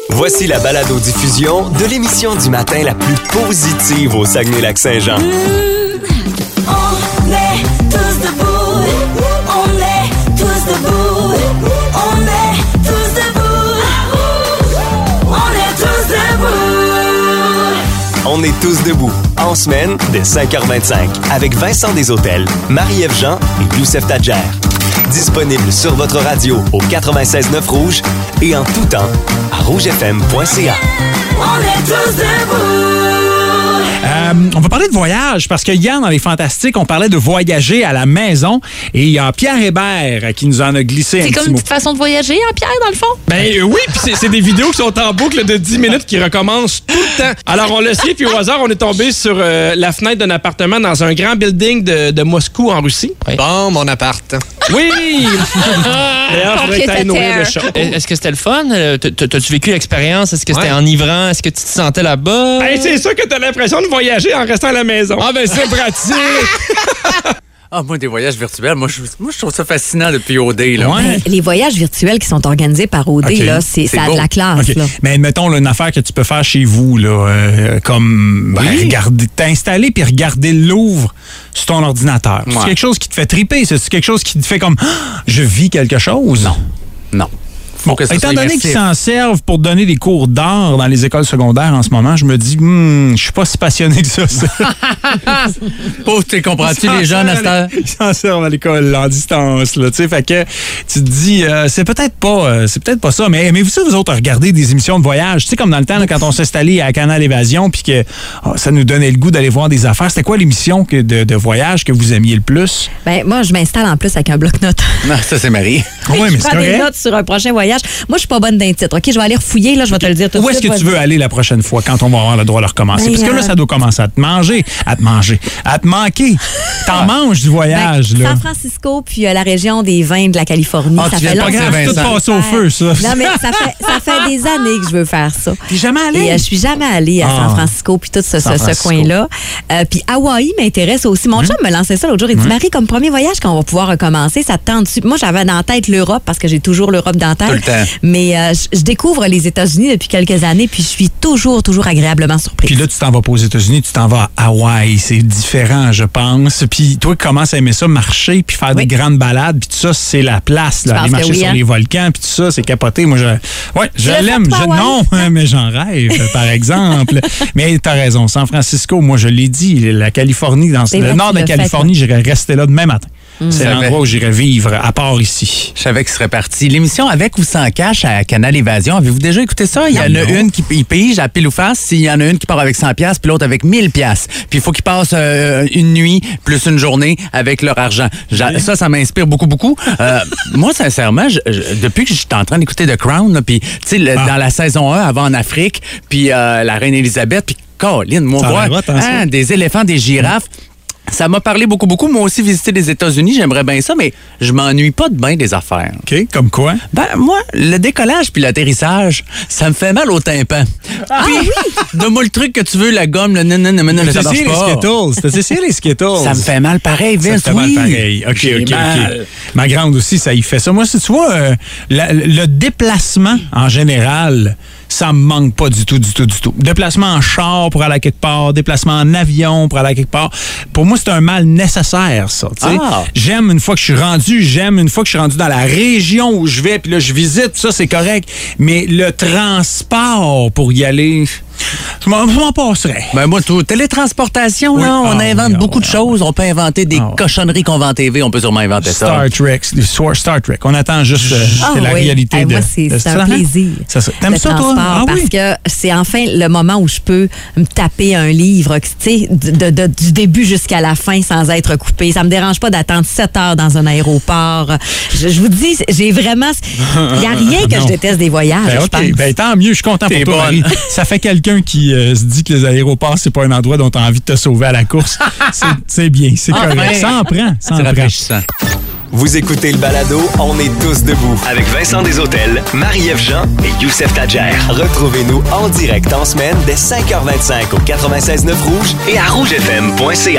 Voici la balado-diffusion de l'émission du matin la plus positive au Saguenay-Lac-Saint-Jean. On est tous debout, on est tous debout, on est tous debout, on est tous debout. On est tous debout, en semaine, dès 5h25, avec Vincent Desautels, Marie-Ève Jean et Youssef Tadjer. Disponible sur votre radio au 96.9 Rouge et en tout temps à rougefm.ca. On est tous debout. On va parler de voyage parce que hier, dans Les Fantastiques, on parlait de voyager à la maison et il y a Pierre Hébert qui nous en a glissé un petit mot. C'est comme une petite façon de voyager, hein, Pierre, dans le fond? Ben oui, puis c'est des vidéos qui sont en boucle de 10 minutes qui recommencent tout le temps. Alors, on le sait, puis au hasard, on est tombé sur la fenêtre d'un appartement dans un grand building de Moscou, en Russie. Oui. Bon, mon appart. Oui! D'ailleurs, faudrait que t'ailles nourrir le chat. Est-ce que c'était le fun? T'as-tu vécu l'expérience? Est-ce que c'était enivrant? Est-ce que tu te sentais là-bas? Hey, c'est sûr que t'as l'impression de voyager en restant à la maison. Ah ben c'est pratique! Ah, moi, des voyages virtuels, moi, je trouve ça fascinant depuis OD. Là. Ouais. Les voyages virtuels qui sont organisés par OD, OK. là, ça a beau. de la classe. OK. Là. Mais mettons là, une affaire que tu peux faire chez vous, là, comme t'installer puis regarder le Louvre sur ton ordinateur. Ouais. C'est quelque chose qui te fait triper. C'est quelque chose qui te fait comme je vis quelque chose. Non. Bon, que ça étant soit donné immersif. qu'ils s'en servent pour donner des cours d'art dans les écoles secondaires en ce moment, je me dis, je suis pas si passionné que ça. Pauvre, tu comprends-tu les jeunes à cette heure? Ils s'en servent à l'école en distance, là, tu sais, fait que tu te dis, c'est peut-être pas ça, mais aimez-vous ça, vous autres, à regarder des émissions de voyage? Tu sais, comme dans le temps, là, quand on s'installait à Canal Évasion, puis que ça nous donnait le goût d'aller voir des affaires. C'était quoi l'émission de voyage que vous aimiez le plus? Ben, moi, je m'installe en plus avec un bloc-notes. Non, ça, c'est Marie. Oui, mais Je c'est prends des correct. notes sur un prochain voyage. Moi, je suis pas bonne d'un titre. OK, je vais aller refouiller, là, je vais te le dire tout de Où suite. est-ce que tu veux aller la prochaine fois quand on va avoir le droit de recommencer? Ben, Parce que là, ça doit commencer à te manquer. T'en manges du voyage, là. San Francisco, puis la région des vins de la Californie. Ah, ça tu fait viens de longtemps. pas Tout Vincent. passe au feu, ça. Non, mais ça fait des années que je veux faire ça. T'es jamais allé? Et je suis jamais allée à San Francisco, puis tout San ce Francisco. coin-là. Puis Hawaï m'intéresse aussi. Mon chum me lançait ça l'autre jour. Il dit, Marie, comme premier voyage qu'on va pouvoir recommencer, ça te tente-tu? Moi, j'avais dans la tête l'Europe, parce que j'ai toujours l'Europe dans la tête. Tout le temps. Mais je découvre les États-Unis depuis quelques années, puis je suis toujours agréablement surprise. Puis là, tu t'en vas pas aux États-Unis, tu t'en vas à Hawaï. C'est différent, je pense. Puis toi, qui commences à aimer ça, marcher, puis faire des grandes balades, puis tout ça, c'est la place. Là, Je aller pense marcher que oui, sur hein? les volcans, puis tout ça, c'est capoté. Moi, je l'as l'aime. fait, toi, Hawaï? Non, mais j'en rêve, par exemple. Mais t'as raison. San Francisco, moi, je l'ai dit, la Californie, dans C'est le vrai nord que de tu l'as Californie, fait, j'irais rester là demain matin. C'est Ça l'endroit fait- où j'irais vivre, à part ici. Je savais qu'il serait parti. L'émission Avec ou sans cash à Canal Évasion, avez-vous déjà écouté ça? Il y en a une qui pige à pile ou face. Il y en a une qui part avec 100$, puis l'autre avec 1000$. Puis il faut qu'ils passent une nuit plus une journée avec leur argent. Ça m'inspire beaucoup. Moi, sincèrement, depuis que je suis en train d'écouter The Crown, là, puis tu sais, dans la saison 1, avant en Afrique, puis la reine Elisabeth, puis Colin, moi, Ça a voir l'air hot, hein, ça? des éléphants, des girafes. Ça m'a parlé beaucoup. Moi aussi, visiter les États-Unis, j'aimerais bien ça, mais je m'ennuie pas de bien des affaires. OK? Comme quoi? Ben, moi, le décollage puis l'atterrissage, ça me fait mal au tympan. Puis, donne-moi le truc que tu veux, la gomme, le ça marche pas. T'as essayé les Skittles? Ça me fait mal pareil, Ça Vince, te fait mal oui. pareil. OK. J'ai mal. Ma grande aussi, ça y fait ça. Moi, si tu vois, le déplacement en général, ça me manque pas du tout. Déplacement en char pour aller à quelque part, déplacement en avion pour aller à quelque part. Pour moi, c'est un mal nécessaire, ça. Tu sais. Ah. J'aime une fois que je suis rendu dans la région où je vais, puis là, je visite, ça, c'est correct. Mais le transport pour y aller, je m'en passerais. Ben, moi, tout. Télétransportation, Oui. là, on Ah, invente oui, beaucoup de choses. On peut inventer des Ah. cochonneries qu'on vend en TV. On peut sûrement inventer ça. Star Trek. On attend juste c'est la réalité Moi, de c'est ça, un hein? plaisir. T'aimes le ça, toi? transport, Ah parce oui? que c'est enfin le moment où je peux me taper un livre, tu sais, du début jusqu'à la fin sans être coupé. Ça me dérange pas d'attendre 7 heures dans un aéroport. Je vous dis, j'ai vraiment... Il n'y a rien que je déteste des voyages, Ben, je OK. pense. Ben, tant mieux, je suis content pour T'es toi, bonne. Marie. Ça fait quelqu'un qui se dit que les aéroports, c'est pas un endroit dont tu as envie de te sauver à la course. C'est bien, c'est correct. Ça en prend. C'est rafraîchissant. Vous écoutez le balado On est tous debout avec Vincent Desautels, Marie-Ève Jean et Youssef Tadjer. Retrouvez-nous en direct en semaine dès 5h25 au 96.9 Rouge et à rougefm.ca.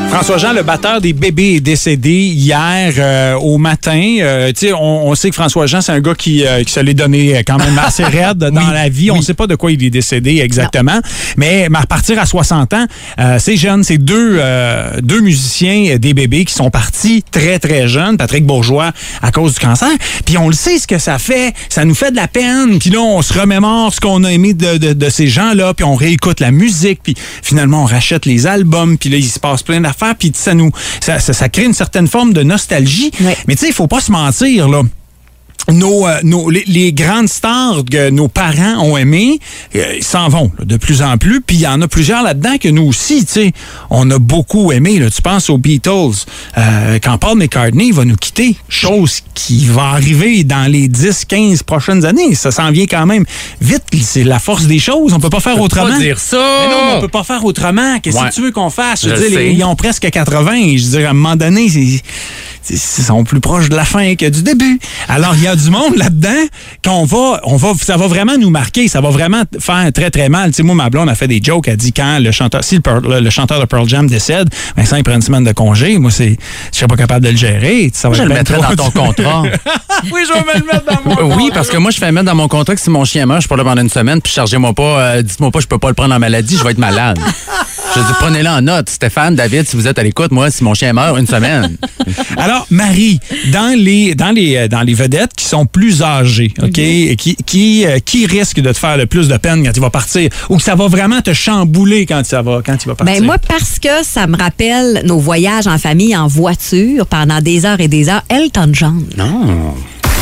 François-Jean, le batteur des Bébés, est décédé hier au matin. On sait que François-Jean, c'est un gars qui se l'est donné quand même assez raide dans la vie. On ne sait pas de quoi il est décédé exactement. Mais à partir à 60 ans, c'est jeune. C'est deux musiciens des Bébés qui sont partis très, très jeunes. Patrick Bourgeois, à cause du cancer. Puis on le sait ce que ça fait. Ça nous fait de la peine. Puis là, on se remémore ce qu'on a aimé de ces gens-là. Puis on réécoute la musique. Puis finalement, on rachète les albums. Puis là, il se passe plein d'affaires. Puis ça crée une certaine forme de nostalgie. Ouais. Mais tu sais, il faut pas se mentir, là. Les grandes stars que nos parents ont aimées, ils s'en vont là, de plus en plus. Puis il y en a plusieurs là-dedans que nous aussi, tu sais, on a beaucoup aimé. Là. Tu penses aux Beatles. Quand Paul McCartney va nous quitter, chose qui va arriver dans les 10-15 prochaines années. Ça s'en vient quand même vite. C'est la force des choses. On peut pas faire autrement. Pas dire ça! Mais non, on peut pas faire autrement. Qu'est-ce que tu veux qu'on fasse? Je veux dire, ils ont presque 80. Je veux dire, à un moment donné, ils sont plus proches de la fin que du début. Alors, il y a du monde là-dedans ça va vraiment nous marquer. Ça va vraiment faire très, très mal. Tu sais, moi, ma blonde a fait des jokes. Elle dit quand le chanteur de Pearl Jam décède, Vincent, il prend une semaine de congé. Moi, je serais pas capable de le gérer. Ça va je le mettrais dans ton contrat. Oui, je vais me le mettre dans mon contrat. Oui, parce que moi, je fais mettre dans mon contrat que si mon chien meurt, je suis pas là pendant une semaine, puis chargez-moi pas, dites-moi pas, je peux pas le prendre en maladie, je vais être malade. Je dis, prenez-le en note. Stéphane, David, si vous êtes à l'écoute, moi, si mon chien meurt, une semaine. Alors, Marie, dans les vedettes qui sont plus âgées, OK, qui risque de te faire le plus de peine quand il va partir ou que ça va vraiment te chambouler quand il va partir? Ben moi, parce que ça me rappelle nos voyages en famille en voiture pendant des heures et des heures. Elton John. Non.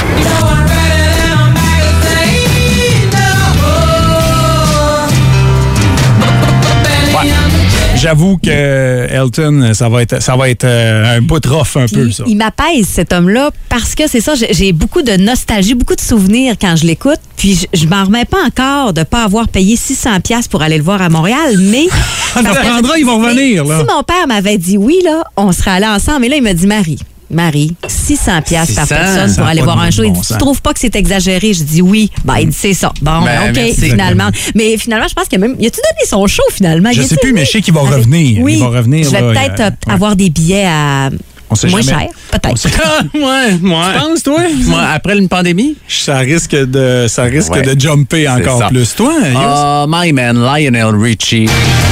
J'avoue que Elton, ça va être un bout rough un peu, ça. Il m'apaise, cet homme-là, parce que c'est ça, j'ai beaucoup de nostalgie, beaucoup de souvenirs quand je l'écoute. Puis je m'en remets pas encore de ne pas avoir payé 600$ pour aller le voir à Montréal, mais... On apprendra, ils vont revenir, là. Si mon père m'avait dit oui, là, on serait allés ensemble. Mais là, il m'a dit, Marie, 600$ par personne pour aller voir un show. Il dit, tu trouves pas que c'est exagéré? Je dis oui. Ben, il dit, c'est ça. Bon, OK, merci, finalement. Mais finalement, je pense qu'il y a-tu donné son show, finalement? Je sais plus, mais je sais qu'il va revenir. Oui, il va revenir. Je vais peut-être avoir des billets à... moins cher, peut-être. Ouais. Tu penses, toi? Après une pandémie? Ça risque de jumper encore plus. Toi, Oh, my man, Lionel Richie.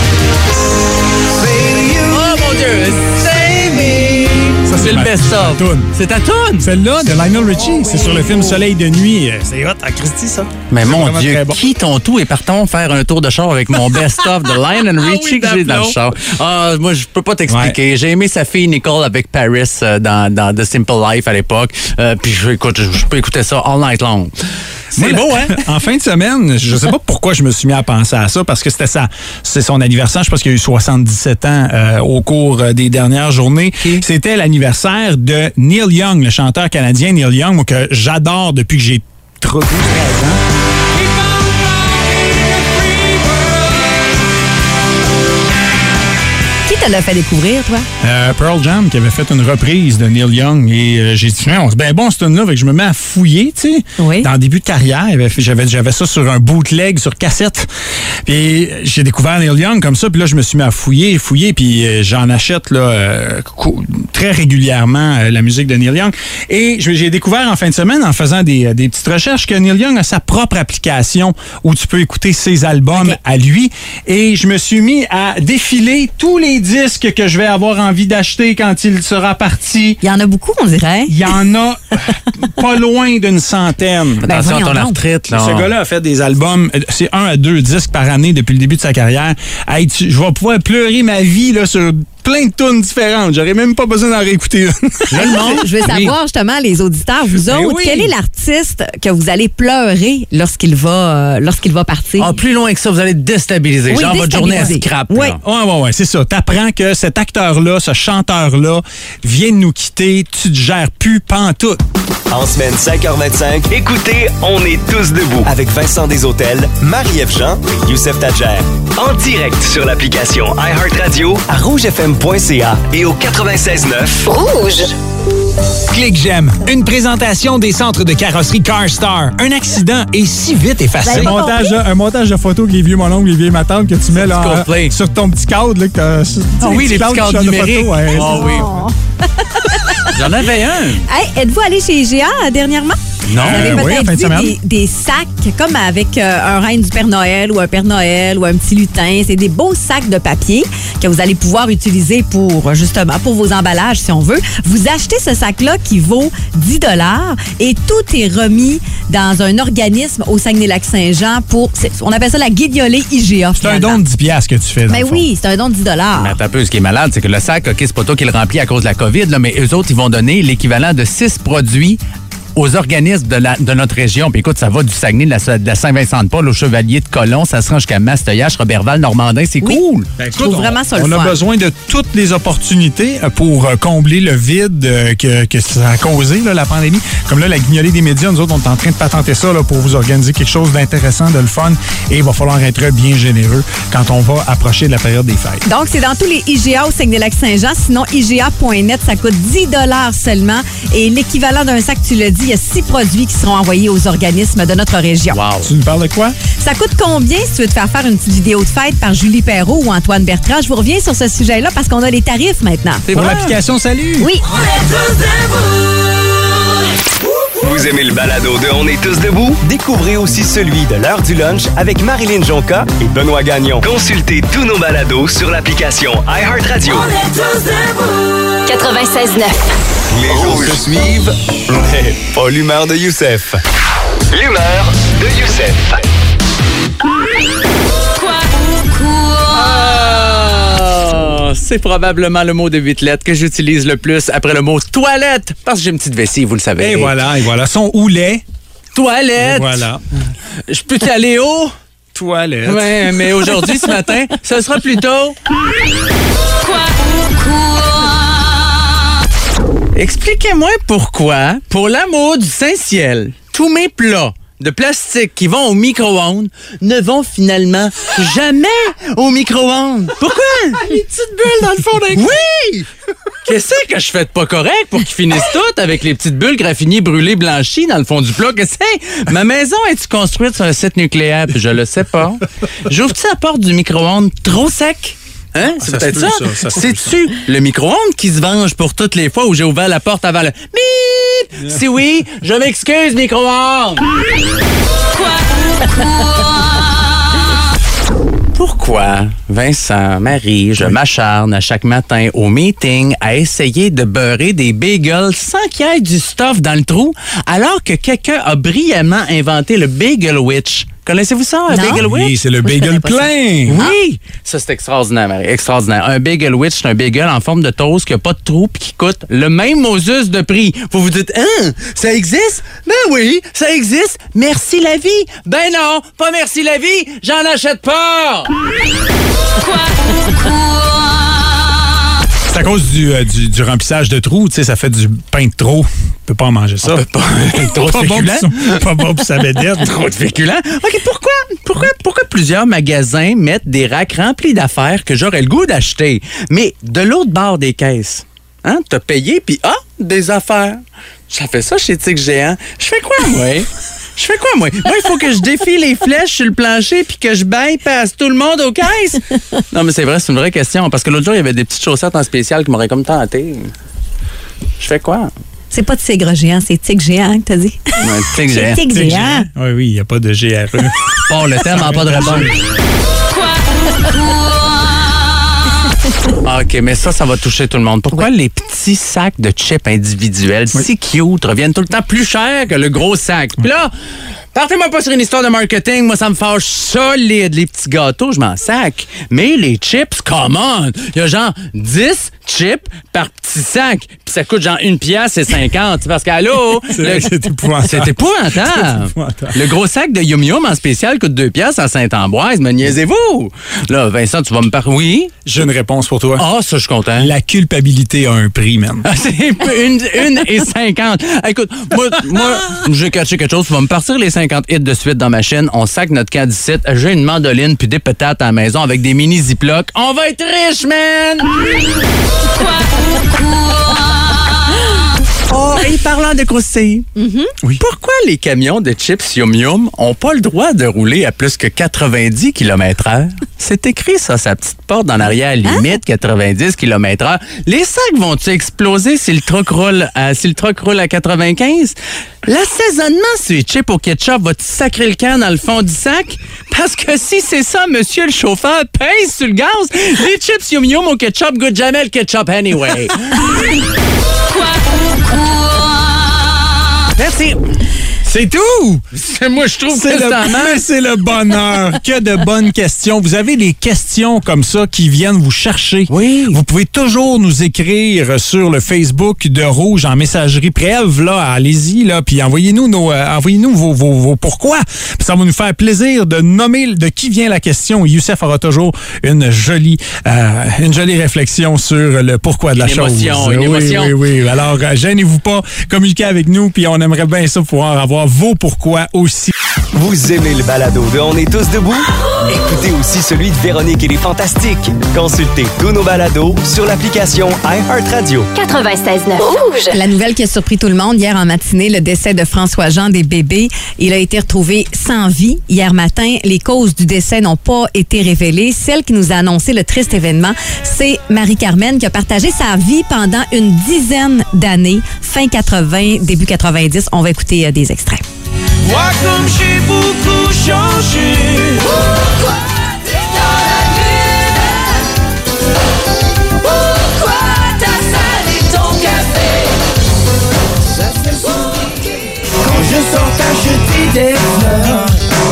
Oh, mon Dieu! C'est le best-of. C'est ta toune. Celle-là de Lionel Richie. C'est sur le film Soleil de nuit. C'est hot à Christy, ça. Mais mon Dieu, qui ton tout et partons faire un tour de char avec mon best-of de Lionel Richie que j'ai dans le char. Moi, je peux pas t'expliquer. Ouais. J'ai aimé sa fille Nicole avec Paris dans The Simple Life à l'époque. Puis je peux écouter ça all night long. C'est beau, hein? En fin de semaine, je sais pas pourquoi je me suis mis à penser à ça, parce que c'est son anniversaire. Je pense qu'il a eu 77 ans au cours des dernières journées. Okay. C'était l'anniversaire de Neil Young, le chanteur canadien Neil Young, que j'adore depuis que j'ai 13 ans. Te l'a fait découvrir, toi? Pearl Jam, qui avait fait une reprise de Neil Young. Et j'ai dit, c'est bien bon, ce tune-là. Fait que je me mets à fouiller, tu sais. Oui. Dans le début de carrière, j'avais ça sur un bootleg, sur cassette. Puis j'ai découvert Neil Young comme ça. Puis là, je me suis mis à fouiller. Puis j'en achète là, très régulièrement la musique de Neil Young. Et j'ai découvert en fin de semaine, en faisant des petites recherches, que Neil Young a sa propre application où tu peux écouter ses albums à lui. Et je me suis mis à défiler tous les disques que je vais avoir envie d'acheter quand il sera parti. Il y en a beaucoup, on dirait. Il y en a pas loin d'une centaine. Attention à ton retraite, là. Ce gars-là a fait des albums, c'est 1 à 2 disques par année depuis le début de sa carrière. Hey, je vais pouvoir pleurer ma vie là, sur plein de tunes différentes. J'aurais même pas besoin d'en réécouter une. Je veux savoir justement, les auditeurs, vous autres, quel est l'artiste que vous allez pleurer lorsqu'il va partir? Plus loin que ça, vous allez déstabiliser. Genre votre journée à scrap. Oui, c'est ça. T'apprends que cet acteur-là, ce chanteur-là, vient de nous quitter. Tu te gères plus pantoute. En semaine 5h25, écoutez On est tous debout avec Vincent Desautels, Marie-Ève Jean et Youssef Tadjer. En direct sur l'application iHeartRadio, à rougefm.ca et au 96.9 Rouge. Clique j'aime. Une présentation des centres de carrosserie CarStar. Un accident est si vite effacé. Un montage de photos que les vieux mon oncle, les vieilles ma tante que tu mets là, sur ton petit cadre. Là, que t'as, oui, les petits cadres numériques. Ouais, oui. J'en avais un. Hey, êtes-vous allé chez IGA dernièrement? Non. Vous avez Oui, en fin de peut-être semaine. vu des sacs comme avec un reine du Père Noël ou un Père Noël ou un petit lutin. C'est des beaux sacs de papier que vous allez pouvoir utiliser pour, justement, pour vos emballages, si on veut. Vous achetez ce sac-là qui vaut 10 $ et tout est remis dans un organisme au Saguenay-Lac-Saint-Jean pour, on appelle ça la guignolée IGA. C'est un don de 10$ que tu fais. Mais oui, c'est un don de 10 $. Mais attends un peu, ce qui est malade, c'est que le sac, OK, c'est pas toi qui le remplis à cause de la COVID, là, mais eux autres, ils vont donner l'équivalent de 6 produits aux organismes de notre région. Puis écoute, ça va du Saguenay, de la Saint-Vincent-de-Paul au Chevalier de Colomb, ça se rend jusqu'à Mastoyache, Roberval, Normandin, c'est cool. Ben, Je trouve vraiment ça le on a fun. besoin de toutes les opportunités pour combler le vide que ça a causé, là, la pandémie. Comme là, la guignolée des médias, nous autres, on est en train de patenter ça là, pour vous organiser quelque chose d'intéressant, de le fun. Et il va falloir être bien généreux quand on va approcher de la période des fêtes. Donc, c'est dans tous les IGA au Saguenay-Lac-Saint-Jean. Sinon, IGA.net, ça coûte 10 $ seulement. Et l'équivalent d'un sac, tu l'as dit, il y a 6 produits qui seront envoyés aux organismes de notre région. Wow. Tu nous parles de quoi? Ça coûte combien si tu veux te faire faire une petite vidéo de fête par Julie Perrault ou Antoine Bertrand? Je vous reviens sur ce sujet-là parce qu'on a les tarifs maintenant. C'est Pour vrai? l'application Salut! Oui. On est tous debout. Vous aimez le balado de On est tous debout? Découvrez aussi celui de l'heure du lunch avec Marilyn Jonca et Benoît Gagnon. Consultez tous nos balados sur l'application iHeartRadio. On est tous debout. 96.9. Les jours se suivent, mais pas l'humeur de Youssef. L'humeur de Youssef. C'est probablement le mot de 8 lettres que j'utilise le plus après le mot toilette, parce que j'ai une petite vessie, vous le savez. Et voilà. Son houlet. Toilette! Et voilà. Je peux t'aller où? Toilette. Ouais, mais aujourd'hui, ce matin, ce sera plutôt... Expliquez-moi pourquoi, pour l'amour du Saint-Ciel, tous mes plats de plastique qui vont au micro-ondes ne vont finalement jamais au micro-ondes. Pourquoi? Les petites bulles dans le fond d'un... Oui! Qu'est-ce que je fais de pas correct pour qu'ils finissent toutes avec les petites bulles graffinées brûlées blanchies dans le fond du plat? Qu'est-ce que c'est? Ma maison est-tu construite sur un site nucléaire? Puis je le sais pas. J'ouvre-tu la porte du micro-ondes trop sec? Hein? C'est Ça se peut-être peut, ça. ça se peut, C'est-tu le micro-ondes qui se venge pour toutes les fois où j'ai ouvert la porte avant le bip? Si oui, je m'excuse, micro-ondes. Pourquoi, Vincent, Marie, je m'acharne à chaque matin au meeting à essayer de beurrer des bagels sans qu'il y ait du stuff dans le trou, alors que quelqu'un a brillamment inventé le Bagel Witch? Connaissez-vous ça, un Non. Bagel Witch? Oui, c'est le Moi, je bagel connais pas ça. plein. Oui! Ça, c'est extraordinaire, Marie. Extraordinaire. Un Bagel Witch, c'est un bagel en forme de toast qui n'a pas de trou puis qui coûte le même Moses de prix. Vous vous dites, hein? Ça existe? Ben oui, ça existe. Merci la vie. Ben non, pas merci la vie. J'en achète pas. C'est à cause du remplissage de trous, tu sais, ça fait du pain de trop. On peut pas en manger ça. Trop de Pas bon féculents. pour ça. Pas bon pour sa vedette. Trop de féculents. OK, pourquoi plusieurs magasins mettent des racks remplis d'affaires que j'aurais le goût d'acheter, mais de l'autre bord des caisses? Hein? T'as payé, puis des affaires. Ça fait ça chez Tic Géant. Je fais quoi, moi? Je fais quoi, moi? Moi, il faut que je défie les flèches sur le plancher puis que je bypass tout le monde aux caisses. Non, mais c'est vrai, c'est une vraie question. Parce que l'autre jour, il y avait des petites chaussettes en spécial qui m'auraient comme tenté. Je fais quoi? C'est pas Tigre géant, c'est Tigre géant que t'as dit. Ouais, Tic Géant. C'est Tigre géant. Oui, oui, il n'y a pas de GRE. Bon, le terme n'a pas de réponse. OK, mais ça va toucher tout le monde. Pourquoi les petits sacs de chips individuels si cute reviennent tout le temps plus cher que le gros sac? Puis là, partez-moi pas sur une histoire de marketing. Moi, ça me fâche solide. Les petits gâteaux, je m'en sac. Mais les chips, come on! Il y a genre 10 chips par petit sac. Puis ça coûte genre 1,50 $. Parce qu'allô? C'est épouvantable. C'est épouvantable. épouvantable. Le gros sac de Yum Yum en spécial coûte 2 $ à Saint-Ambroise. Me niaisez-vous? Là, Vincent, tu vas me parler. Oui? J'ai une réponse pour toi. Ah, ça, je suis content. La culpabilité a un prix, man. Ah, c'est 1,50 $. Écoute, moi j'ai catché quelque chose. Tu vas me partir les 50 hits de suite dans ma chaîne. On sac notre camp d'ici. J'ai une mandoline puis des patates à la maison avec des mini Ziploc. On va être riche, man! Oh, et parlant de croustilles, oui. Pourquoi les camions de chips Yum Yum ont pas le droit de rouler à plus que 90 km/h? C'est écrit ça, sa petite porte en arrière, limite 90 km/h. Les sacs vont-ils exploser si le truck roule à 95? L'assaisonnement sur les chips au ketchup va-tu sacrer le camp dans le fond du sac? Parce que si c'est ça, monsieur le chauffeur pèse sur le gaz, les chips Yum Yum au ketchup goûtent jamais le ketchup anyway. Merci. C'est tout! Moi, je trouve C'est le bonheur. Que de bonnes questions. Vous avez des questions comme ça qui viennent vous chercher. Oui. Vous pouvez toujours nous écrire sur le Facebook de Rouge en messagerie brève. Là, allez-y, là, puis envoyez-nous vos pourquoi. Puis ça va nous faire plaisir de nommer de qui vient la question. Youssef aura toujours une jolie réflexion sur le pourquoi de la chose. Une émotion. Oui. Alors, gênez-vous pas, communiquez avec nous, puis on aimerait bien ça pouvoir avoir vos pourquoi aussi. Vous aimez le balado de On est tous debout? Écoutez aussi celui de Véronique et les Fantastiques. Consultez tous nos balados sur l'application iHeartRadio. 96.9 Rouge. La nouvelle qui a surpris tout le monde hier en matinée, le décès de François-Jean des bébés. Il a été retrouvé sans vie hier matin. Les causes du décès n'ont pas été révélées. Celle qui nous a annoncé le triste événement, c'est Marie-Carmen qui a partagé sa vie pendant une dizaine d'années, fin 80, début 90. On va écouter des extraits. Moi comme j'ai beaucoup changé. Pourquoi dans la lune? Pourquoi t'as salé ton café? Ça fait compliqué. Quand je sors t'acheter des fleurs.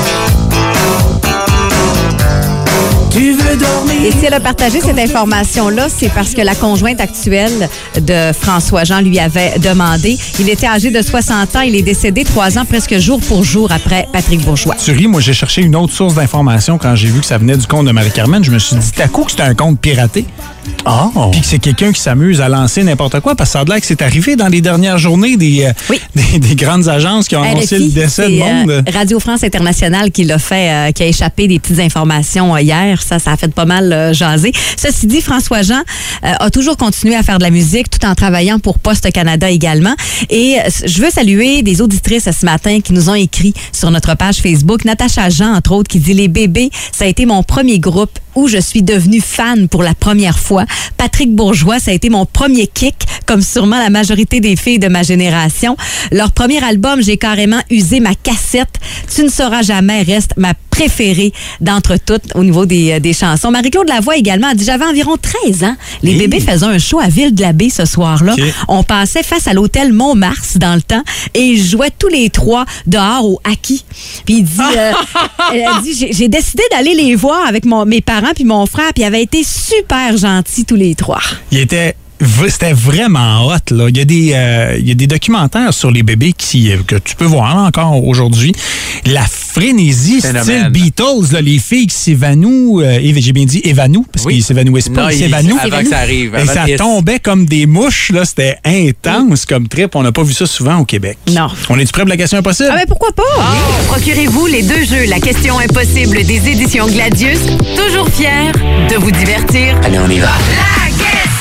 Tu veux dormir? Et si elle a partagé cette information-là, c'est parce que la conjointe actuelle de François-Jean lui avait demandé. Il était âgé de 60 ans. Il est décédé 3 ans presque jour pour jour après Patrick Bourgeois. Tu ris, moi j'ai cherché une autre source d'information quand j'ai vu que ça venait du compte de Marie-Carmen. Je me suis dit, t'as coup que c'était un compte piraté. Oh. Puis que c'est quelqu'un qui s'amuse à lancer n'importe quoi, parce que ça a l'air que c'est arrivé dans les dernières journées des grandes agences qui ont annoncé le décès de monde. Radio France Internationale qui l'a fait, qui a échappé des petites informations hier. Ça a fait pas mal jaser. Ceci dit, François-Jean a toujours continué à faire de la musique tout en travaillant pour Poste Canada également. Et je veux saluer des auditrices ce matin qui nous ont écrit sur notre page Facebook. Natacha Jean, entre autres, qui dit « Les bébés, ça a été mon premier groupe où je suis devenue fan pour la première fois. Patrick Bourgeois, ça a été mon premier kick, comme sûrement la majorité des filles de ma génération. Leur premier album, j'ai carrément usé ma cassette. Tu ne sauras jamais reste ma préférée d'entre toutes au niveau des chansons. Marie-Claude Lavoie également a dit, j'avais environ 13 ans. Les bébés faisaient un show à Ville-de-la-Baie ce soir-là. Okay. On passait face à l'hôtel Montmars dans le temps et ils jouaient tous les trois dehors au hockey. Puis il dit, elle a dit, j'ai décidé d'aller les voir avec mes parents puis mon frère, puis ils avaient été super gentils tous les trois. C'était vraiment hot, là. Il y a des documentaires sur les bébés que tu peux voir encore aujourd'hui. La frénésie, style Beatles, là, les filles qui s'évanouissent, j'ai bien dit évanouissent, parce qu'ils s'évanouissent pas, ils s'évanouissent. Avant que ça arrive. Et ça tombait comme des mouches, là. C'était intense comme trip. On n'a pas vu ça souvent au Québec. Non. On est-tu prêt pour la question impossible? Ah ben pourquoi pas? Oui. Procurez-vous les 2 jeux La question impossible des éditions Gladius. Toujours fiers de vous divertir. Allez, on y va. La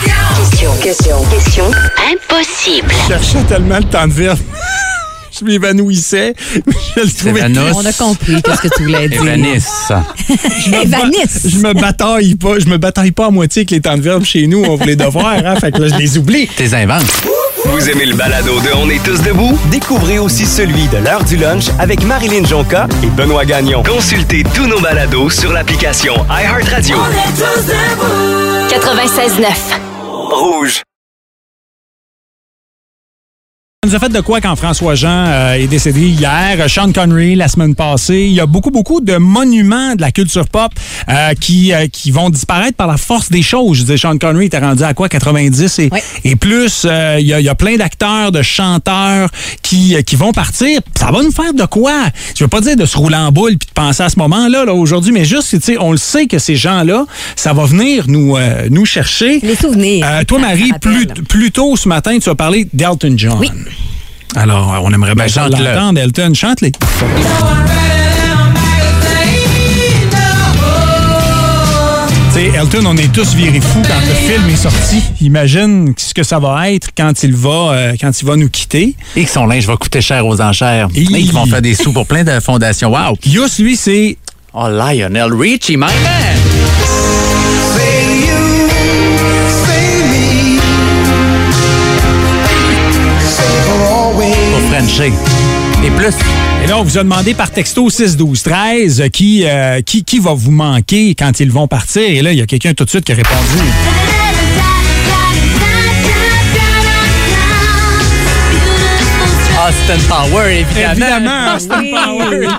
question impossible. Je cherchais tellement le temps de verbe. Je m'évanouissais. Je le trouvais. On a compris qu'est-ce que tu voulais dire. Évanisse. Je me bataille pas à moitié avec les temps de verbe chez nous. On voulait devoir, hein? Fait que là, je les oublie. T'es inventes. Vous aimez le balado de On est tous debout? Découvrez aussi celui de l'heure du lunch avec Marilyn Jonca et Benoît Gagnon. Consultez tous nos balados sur l'application iHeartRadio. On est tous debout. 96.9 Rouge. Ça nous a fait de quoi quand François-Jean est décédé hier? Sean Connery la semaine passée. Il y a beaucoup de monuments de la culture pop qui vont disparaître par la force des choses. Je disais, Sean Connery était rendu à quoi? 90 et plus. Il y a plein d'acteurs, de chanteurs qui vont partir. Ça va nous faire de quoi? Je veux pas dire de se rouler en boule puis de penser à ce moment-là là, aujourd'hui, mais juste, tu sais, on le sait que ces gens-là, ça va venir nous chercher. Les souvenirs. Toi, Marie, plus tôt ce matin, tu as parlé d'Elton John. Oui. Alors, on aimerait bien l'entendre, Elton. Chante-les. Tu sais, Elton, on est tous virés fous quand le film est sorti. Imagine ce que ça va être quand il va nous quitter. Et que son linge va coûter cher aux enchères. Et qu'ils vont faire des sous pour plein de fondations. Wow! Yus, lui, c'est... Oh, Lionel Richie, my man! Pour Frencher. Et plus. Et là, on vous a demandé par texto 6-12-13 qui va vous manquer quand ils vont partir. Et là, il y a quelqu'un tout de suite qui a répondu. Austin Power, évidemment. Austin Power.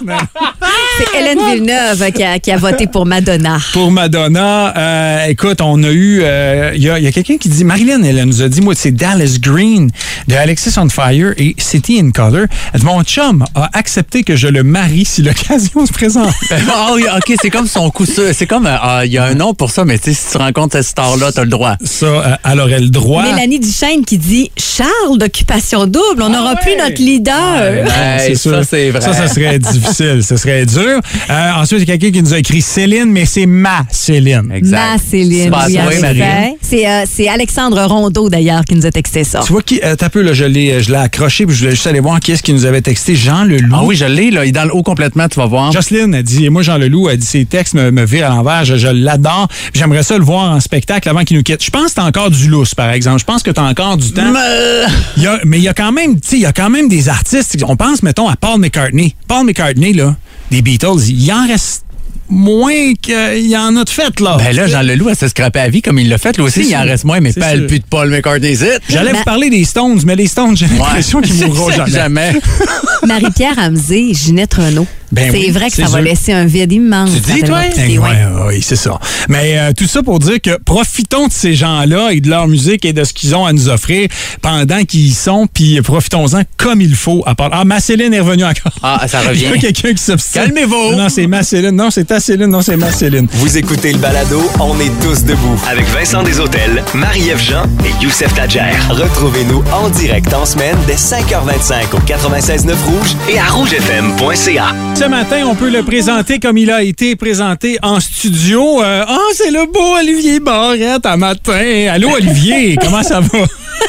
C'est Hélène Villeneuve qui a voté pour Madonna. Pour Madonna, écoute, on a eu... Il y a quelqu'un qui dit... Marilyn, elle nous a dit, moi, c'est Dallas Green de Alexis on Fire et City in Color. Elle dit, mon chum a accepté que je le marie si l'occasion se présente. Ah oui, OK, c'est comme son coup sûr. C'est comme... il y a un nom pour ça, mais tu sais, si tu rencontres cette star-là, t'as le droit. Ça, elle aurait le droit. Mélanie Duchesne qui dit, Charles d'Occupation Double, on n'aura plus notre leader. Hey, ça, c'est vrai. Ça serait difficile. Ça serait dur. Ensuite, il y a quelqu'un qui nous a écrit Céline, mais c'est ma Céline. Exact. Ma Céline. Oui, Marie. C'est Alexandre Rondeau, d'ailleurs, qui nous a texté ça. Tu vois, t'as peu, là, je l'ai accroché, puis je voulais juste aller voir qui est-ce qui nous avait texté. Jean Leloup. Ah oui, je l'ai, là. Il est dans le haut complètement, tu vas voir. Jocelyne a dit, moi, Jean Leloup, a dit, ses textes me virent à l'envers. Je l'adore. J'aimerais ça le voir en spectacle avant qu'il nous quitte. Je pense que t'as encore du lousse, par exemple. Je pense que t'as encore du temps. Mais il y a quand même, tu sais, il y a quand même des artistes. On pense, mettons, à Paul McCartney. Paul McCartney, là, des Beatles, il en reste moins qu'il y en a de fait, là. Ben là, Jean Leloup, elle se scrapait à vie comme il l'a fait. Lui aussi, il en reste moins, mais pas le plus de Paul McCartney. J'allais vous parler des Stones, mais les Stones, j'ai l'impression qu'ils mourront jamais. Marie-Pierre Hamzé, Ginette Renault. Ben c'est vrai que ça va laisser un vide immense. Tu dis, toi? Oui, c'est ça. Mais tout ça pour dire que profitons de ces gens-là et de leur musique et de ce qu'ils ont à nous offrir pendant qu'ils y sont, puis profitons-en comme il faut. Ma Céline est revenue encore. Ah, ça revient. Il y a quelqu'un qui s'obstine. Calmez-vous. Non, c'est ma Céline. Non, c'est ta Céline. Non, c'est ma Céline. Vous écoutez le balado On est tous debout avec Vincent Deshôtels, Marie-Ève Jean et Youssef Tadjer. Retrouvez-nous en direct en semaine dès 5h25 au 96.9 Rouge et à rougefm.ca. Ce matin, on peut le présenter comme il a été présenté en studio. C'est le beau Olivier Barrette à matin. Allô, Olivier, comment ça va?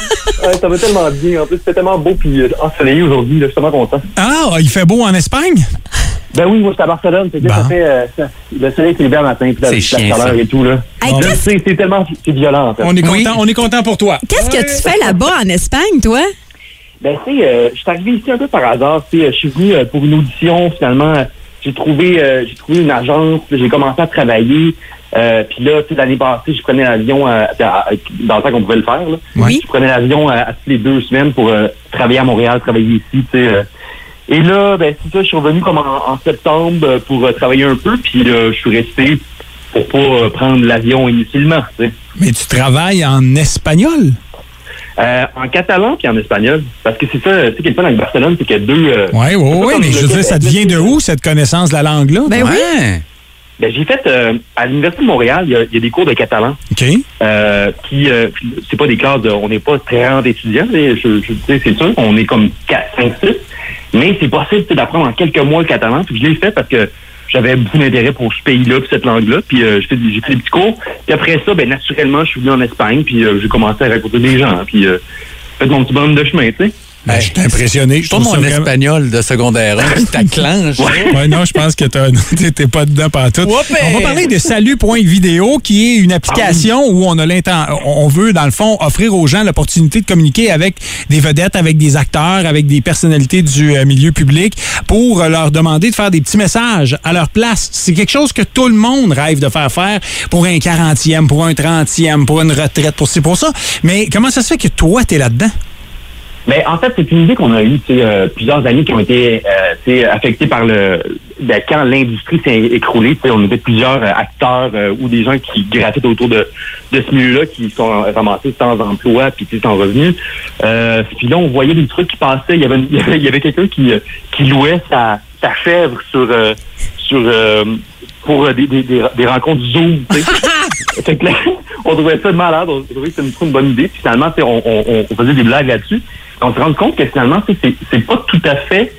Ça va tellement bien. En plus, c'était tellement beau puis ensoleillé aujourd'hui. Je suis tellement content. Ah, il fait beau en Espagne? Ben oui, moi, je suis à Barcelone. Ça fait le soleil s'est levé à matin. Puis la chaleur et tout. Là. Hey, c'est tellement violent, en fait. On est content pour toi. Qu'est-ce que tu fais là-bas en Espagne, toi? Ben, tu sais, je suis arrivé ici un peu par hasard. Je suis venu pour une audition, finalement. J'ai trouvé une agence. J'ai commencé à travailler. Puis là, l'année passée, je prenais l'avion dans le temps qu'on pouvait le faire. Là. Oui. Je prenais l'avion à toutes les 2 semaines pour travailler à Montréal, travailler ici. Et là, ben c'est ça, je suis revenu comme en septembre pour travailler un peu. Puis je suis resté pour pas prendre l'avion inutilement. T'sais. Mais tu travailles en espagnol? En catalan puis en espagnol. Parce que c'est ça, tu sais, qui est le fun avec Barcelone, c'est qu'il y a deux... Oui, mais je veux dire, ça te vient de où, cette connaissance de la langue-là? Ben oui. Ben, j'ai fait, à l'Université de Montréal, il y a des cours de catalan. OK. Puis c'est pas des classes on n'est pas 30 étudiants, c'est sûr, on est comme 4, 5, 6. Mais c'est possible d'apprendre en quelques mois le catalan. Puis je l'ai fait parce que j'avais beaucoup d'intérêt pour ce pays-là, puis cette langue-là. Puis j'ai fait des petits cours. Puis après ça, ben naturellement, je suis venu en Espagne, puis j'ai commencé à raconter des gens. Puis fait mon petit bonhomme de chemin, tu sais. Ben, je suis impressionné. Je trouve mon espagnol de secondaire 1 qui t'acclenche. Ouais, non, je pense que t'es pas dedans pantoute. On va parler de Salut.video, qui est une application où on veut, dans le fond, offrir aux gens l'opportunité de communiquer avec des vedettes, avec des acteurs, avec des personnalités du milieu public pour leur demander de faire des petits messages à leur place. C'est quelque chose que tout le monde rêve de faire pour un 40e, pour un 30e, pour une retraite, pour ci, pour ça. Mais comment ça se fait que toi, t'es là-dedans? Mais en fait, c'est une idée qu'on a eue, plusieurs années qui ont été affectées par quand l'industrie s'est écroulée. On était plusieurs acteurs ou des gens qui grattaient autour de ce milieu-là, qui sont ramassés sans emploi puis sans revenus. Puis là, on voyait des trucs qui passaient. Il y avait quelqu'un qui louait sa chèvre pour des rencontres Zoom. Fait que là, on trouvait ça de malade, on trouvait que c'était une bonne idée. Puis finalement, on faisait des blagues là-dessus. On se rend compte que finalement, c'est pas tout à fait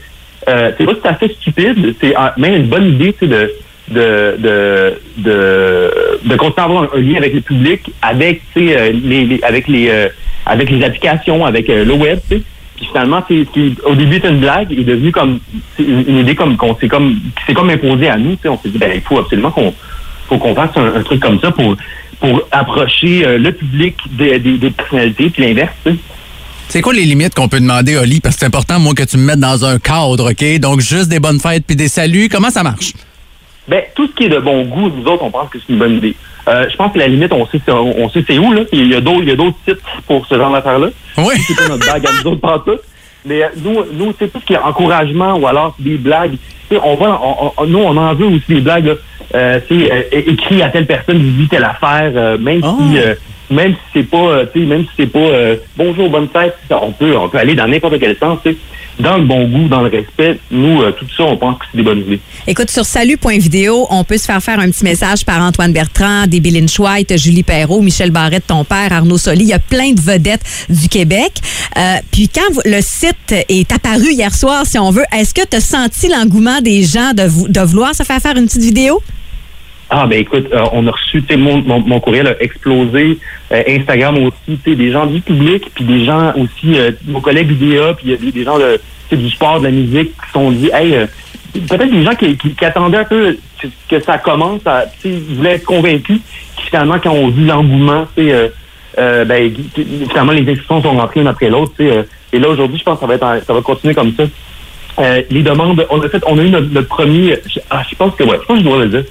stupide. C'est même une bonne idée, de de continuer à avoir un lien avec le public, avec avec les applications, avec le web, tu sais. Puis finalement, au début c'était une blague, il est devenu comme une idée c'est comme imposé à nous, tu sais. On s'est dit il faut absolument qu'on fasse un truc comme ça pour approcher le public des personnalités, puis l'inverse, tu sais. C'est quoi les limites qu'on peut demander, Oli? Parce que c'est important, moi, que tu me mettes dans un cadre, OK? Donc, juste des bonnes fêtes puis des saluts. Comment ça marche? Ben, tout ce qui est de bon goût, nous autres, on pense que c'est une bonne idée. Je pense que la limite, on sait c'est où, là. Il y a d'autres sites pour ce genre d'affaires-là. Oui. C'est pas notre bague à nous autres, pas tout. Mais nous, c'est tout ce qui est encouragement ou alors des blagues. Nous, on en veut aussi des blagues, là. Écrit à telle personne, dis telle affaire, même si c'est pas, bonjour, bonne fête, on peut aller dans n'importe quel sens, tu sais. Dans le bon goût, dans le respect, nous, tout ça, on pense que c'est des bonnes idées. Écoute, sur salut.video, on peut se faire un petit message par Antoine Bertrand, Debbie Lynch White, Julie Perrault, Michel Barrette, ton père, Arnaud Soli. Il y a plein de vedettes du Québec. Puis quand le site est apparu hier soir, si on veut, est-ce que tu as senti l'engouement des gens de vouloir se faire une petite vidéo? Ah, ben écoute, on a reçu, tu sais, mon courriel a explosé, Instagram aussi, tu sais, des gens du public, puis des gens aussi, nos collègues vidéo, puis il y a des gens du sport, de la musique, qui se sont dit, peut-être des gens qui attendaient un peu que ça commence, tu sais, ils voulaient être convaincus, puis finalement, quand on vu l'engouement, tu sais, finalement, les inscriptions sont rentrées une après l'autre, tu sais, et là, aujourd'hui, je pense que ça va continuer comme ça. Les demandes, on a eu notre premier, je pense que je dois le dire.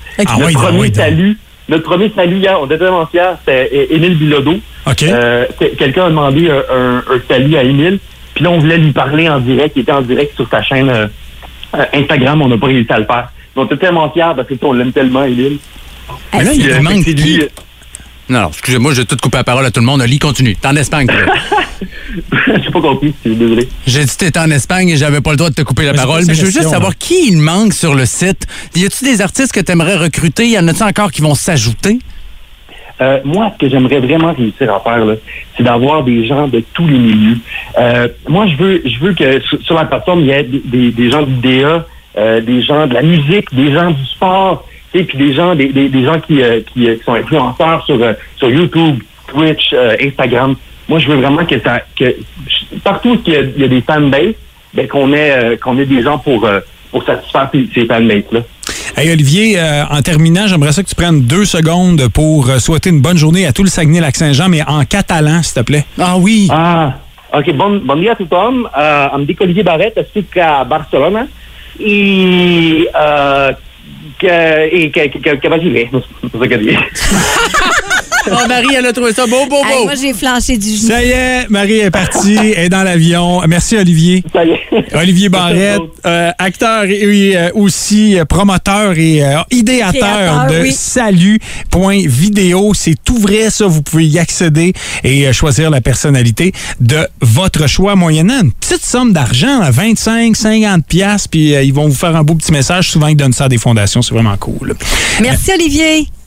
Notre premier salut hier, on était tellement fiers, c'était Émile Bilodeau. Okay. Quelqu'un a demandé un salut à Émile, puis là on voulait lui parler en direct, il était en direct sur sa chaîne Instagram, on n'a pas réussi à le faire. On était tellement fiers parce que on l'aime tellement, Émile. Mais là, il manque lui. Non, excusez-moi, j'ai tout coupé la parole à tout le monde. Oli, continue. T'es en Espagne, toi. J'ai pas compris, je suis désolé. J'ai dit que t'étais en Espagne et j'avais pas le droit de te couper la parole. Mais je veux juste savoir qui il manque sur le site. Y a-tu des artistes que t'aimerais recruter? Y en a-tu encore qui vont s'ajouter? Moi, ce que j'aimerais vraiment réussir à faire, là, c'est d'avoir des gens de tous les milieux. Moi, je veux que sur la plateforme, il y ait des gens d'IDEA, des gens de la musique, des gens du sport, et puis des gens qui sont influenceurs sur YouTube, Twitch, Instagram. Moi, je veux vraiment que partout où il y a des fanbases, qu'on ait des gens pour satisfaire ces fanbases-là. Hey Olivier, en terminant, j'aimerais ça que tu prennes 2 secondes pour souhaiter une bonne journée à tout le Saguenay-Lac-Saint-Jean, mais en catalan, s'il te plaît. Ah oui. Ah, ok. Bon dia a tothom. Em dic Olivier Barrette, estic a Barcelona i que vagi bé. C'est ça que je dis. Oh, Marie, elle a trouvé ça beau. Hey, moi, j'ai flanché du genou. Ça y est, Marie est partie, elle est dans l'avion. Merci, Olivier. Ça y est. Olivier Barrette, acteur et aussi promoteur et idéateur de salut.video. C'est tout vrai, ça. Vous pouvez y accéder et choisir la personnalité de votre choix, moyennant une petite somme d'argent, 25, 50 $, puis ils vont vous faire un beau petit message. Souvent, ils donnent ça à des fondations. C'est vraiment cool. Merci, Olivier.